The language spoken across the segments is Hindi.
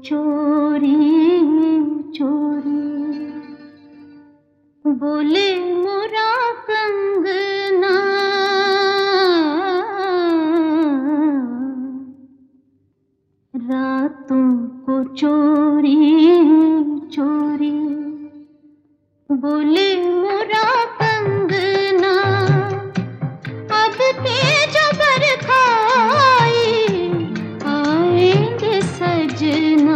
चोरी चोरी बोले मोरा कंगना, रातों को चोरी चोरी बोले मोरा कंगना, अब के जबर खाई आएंगे सजना,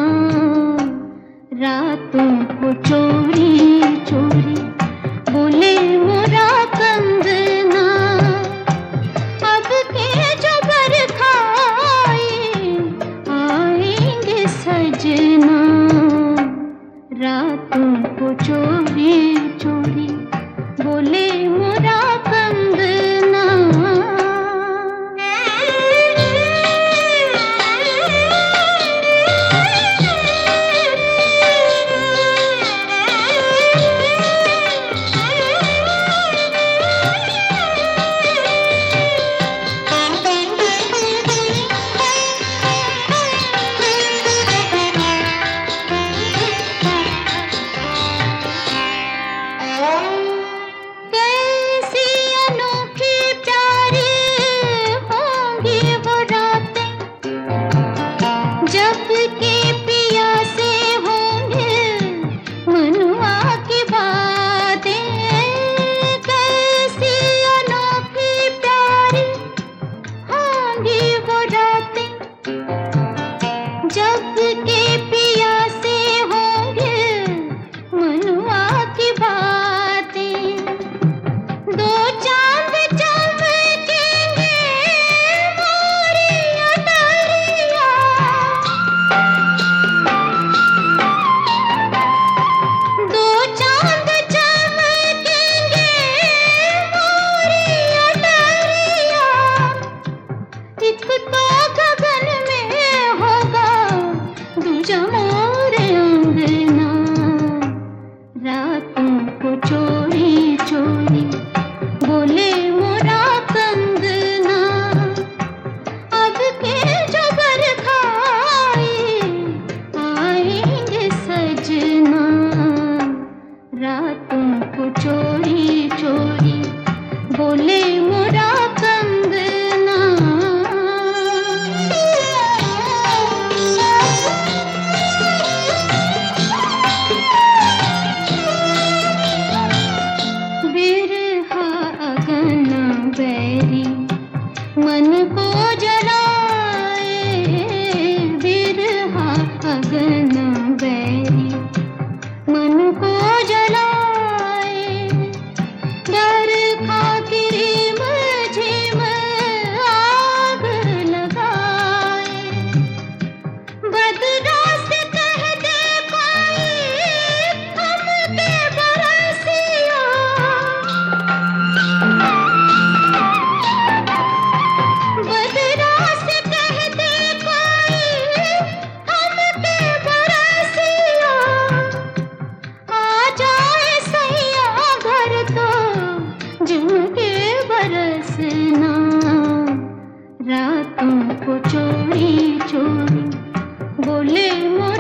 रातों को चोरी चोरी बोले मोरा कंगना, अब के जबर खाई आएंगे सजना, रातों को चोरी चोरी बोले मोरा कंगना। जब के पिया से होंगे मनुआ की बातें, कैसी अनोखी प्यारी होंगी वो रातें, जब के पिया से होंगे मनुआ की बातें, दो चांद चमकेंगे मोरी अटरिया, दो चांद चमकेंगे मोरी अटरिया, एक तो गगन में होगा दूजा मोरे अंगना, रातों को चोरी चोरी बोले मोरा कंगना, अब के जबर खाई आएंगे सजना, रातों को चोरी चोरी बोले मोरा कंगना। बिरहा अगना बैरी मन को जलाए, बिरहा अगना बैरी मन को जलाए, डर खा किरीम झिम आग लगाए, बदरा से कह दे कोई हम पे बरसिया, बदरा से कह दे कोई हम पे बरसिया, आ जाए सैया घर तो झुमके बरसना, रातों को चोरी चोरी बोले मोरा